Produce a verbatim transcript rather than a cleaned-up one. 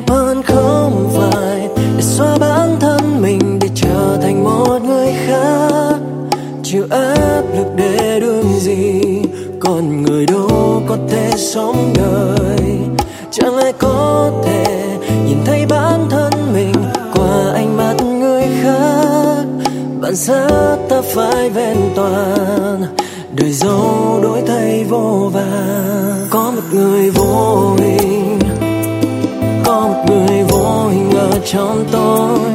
đẹp hơn không phải để xóa bản thân mình để trở thành một người khác, chịu áp lực để đương gì, còn người đâu có thể sống đời. Chẳng lẽ có thể nhìn thấy bản thân mình qua ánh mắt người khác, bản sắc ta phải vẹn toàn, đời dẫu đổi thay vô vàn. Có một người vô hình, có một người vô hình ở trong tôi,